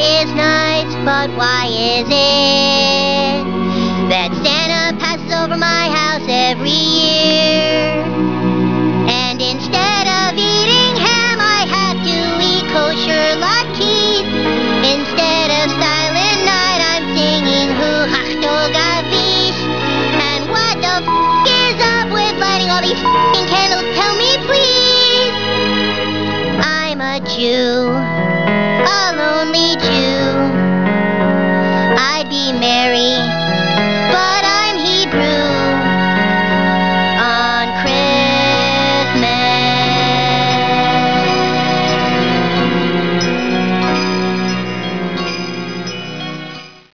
is nice, but why is it that Santa passes over my house every year? And instead of eating ham, I have to eat kosher latkes. Instead of Silent Night, I'm singing Hu Hachto Gavish. And what the is up with lighting all these candles? Tell me, please. I'm a Jew.